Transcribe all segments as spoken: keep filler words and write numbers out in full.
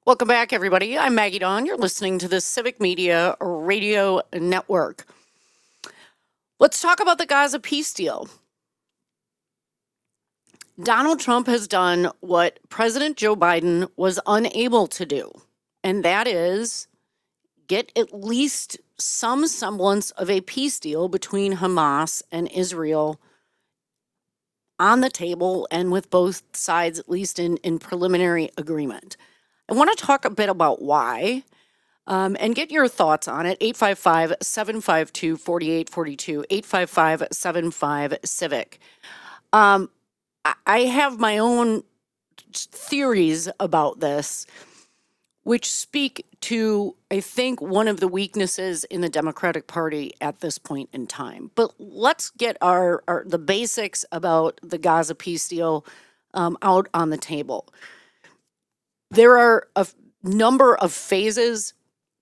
Welcome back, everybody. I'm Maggie Dawn. You're listening to the Civic Media Radio Network. Let's talk about the Gaza peace deal. Donald Trump has done what President Joe Biden was unable to do, and that is get at least some semblance of a peace deal between Hamas and Israel on the table and with both sides, at least in, in preliminary agreement. I want to talk a bit about why um, and get your thoughts on it. eight five five, seven five two, four eight four two, eight five five, seven five, CIVIC. Um, I- I have my own theories about this, which speak to, I think, one of the weaknesses in the Democratic Party at this point in time. But let's get our, our the basics about the Gaza peace deal um, out on the table. There are a f- number of phases,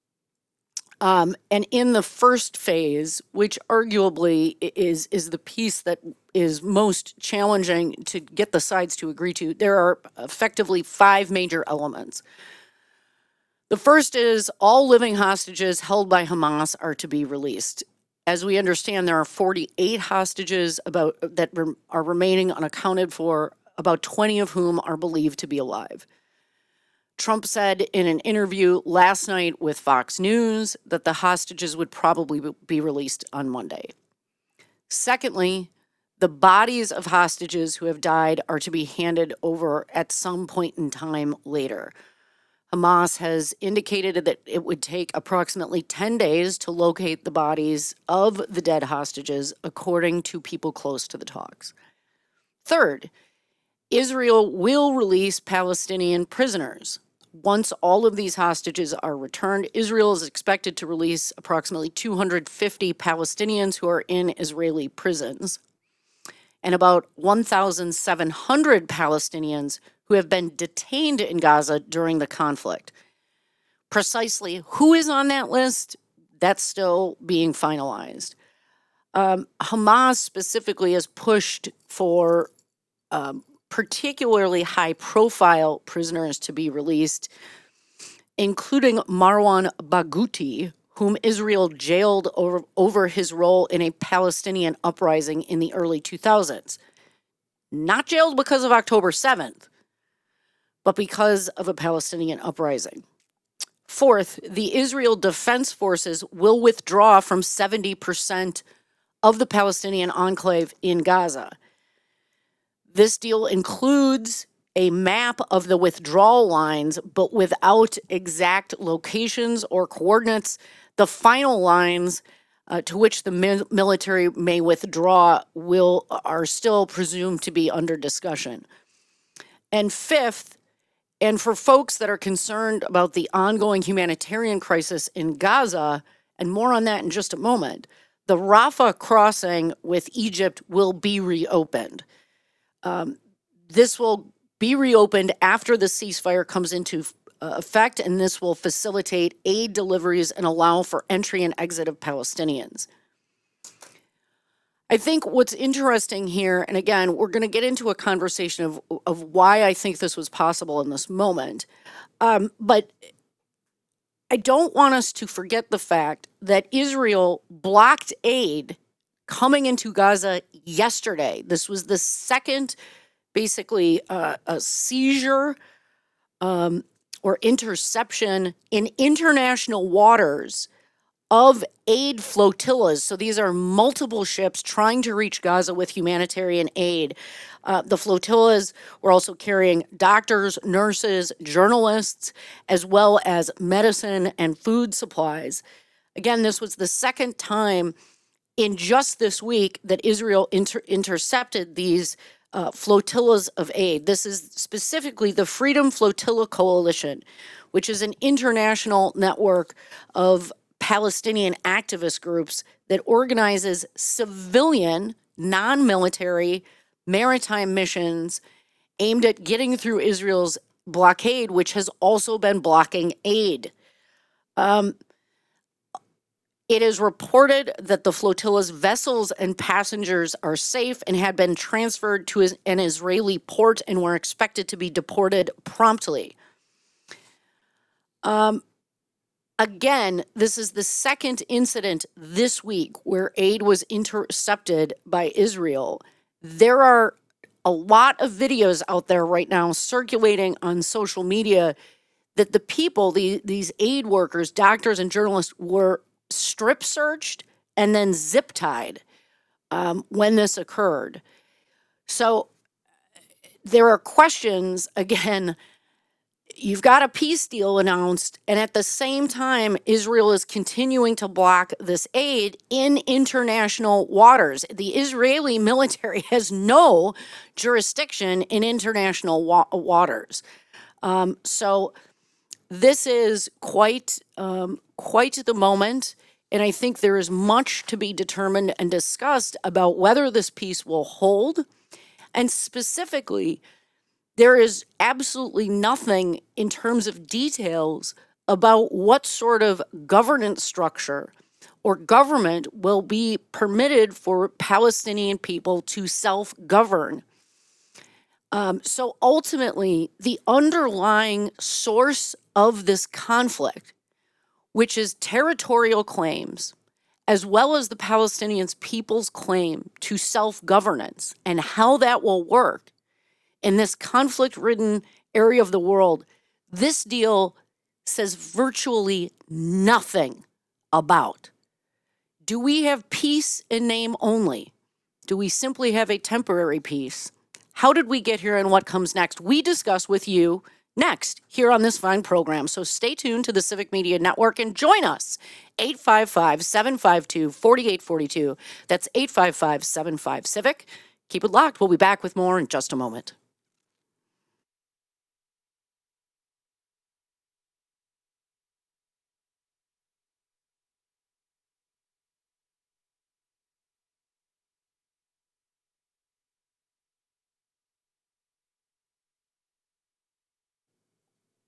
um, and in the first phase, which arguably i- is is the piece that is most challenging to get the sides to agree to, there are effectively five major elements. The first is all living hostages held by Hamas are to be released. As we understand, there are forty-eight hostages about that rem- are remaining unaccounted for, about twenty of whom are believed to be alive. Trump said in an interview last night with Fox News that the hostages would probably be released on Monday. Secondly, the bodies of hostages who have died are to be handed over at some point in time later. Hamas has indicated that it would take approximately ten days to locate the bodies of the dead hostages, according to people close to the talks. Third, Israel will release Palestinian prisoners. Once all of these hostages are returned, Israel is expected to release approximately two hundred fifty Palestinians who are in Israeli prisons and about one thousand seven hundred Palestinians who have been detained in Gaza during the conflict. Precisely who is on that list, that's still being finalized. Um, Hamas specifically has pushed for um, particularly high-profile prisoners to be released, including Marwan Barghouti, whom Israel jailed over, over his role in a Palestinian uprising in the early two thousands. Not jailed because of October seventh, but because of a Palestinian uprising. Fourth, the Israel Defense Forces will withdraw from seventy percent of the Palestinian enclave in Gaza. This deal includes a map of the withdrawal lines, but without exact locations or coordinates. The final lines uh, to which the mi- military may withdraw will are still presumed to be under discussion. And fifth, and for folks that are concerned about the ongoing humanitarian crisis in Gaza, and more on that in just a moment, the Rafah crossing with Egypt will be reopened. Um, this will be reopened after the ceasefire comes into uh, effect, and this will facilitate aid deliveries and allow for entry and exit of Palestinians. I think what's interesting here, and again, we're going to get into a conversation of, of why I think this was possible in this moment, um, but I don't want us to forget the fact that Israel blocked aid coming into Gaza yesterday. This was the second, basically, uh, a seizure um, or interception in international waters of aid flotillas. So these are multiple ships trying to reach Gaza with humanitarian aid. Uh, the flotillas were also carrying doctors, nurses, journalists, as well as medicine and food supplies. Again, this was the second time in just this week that Israel inter- intercepted these uh, flotillas of aid. This is specifically the Freedom Flotilla Coalition, which is an international network of Palestinian activist groups that organizes civilian, non-military maritime missions aimed at getting through Israel's blockade, which has also been blocking aid. Um, It is reported that the flotilla's vessels and passengers are safe and had been transferred to an Israeli port and were expected to be deported promptly. Um, again, this is the second incident this week where aid was intercepted by Israel. There are a lot of videos out there right now circulating on social media that the people, the, these aid workers, doctors, and journalists were strip searched and then zip tied um, when this occurred. So there are questions again. You've got a peace deal announced, and at the same time, Israel is continuing to block this aid in international waters. The Israeli military has no jurisdiction in international wa- waters. Um, so this is quite um, quite the moment, and I think there is much to be determined and discussed about whether this peace will hold, and specifically, there is absolutely nothing in terms of details about what sort of governance structure or government will be permitted for Palestinian people to self-govern. Um, so ultimately, the underlying source of this conflict, which is territorial claims, as well as the Palestinians' people's claim to self-governance and how that will work in this conflict-ridden area of the world, this deal says virtually nothing about. Do we have peace in name only? Do we simply have a temporary peace? How did we get here and what comes next? We discuss with you next here on this fine program. So stay tuned to the Civic Media Network and join us. eight five five, seven five two, four eight four two. That's eight five five, seven five, CIVIC. Keep it locked. We'll be back with more in just a moment.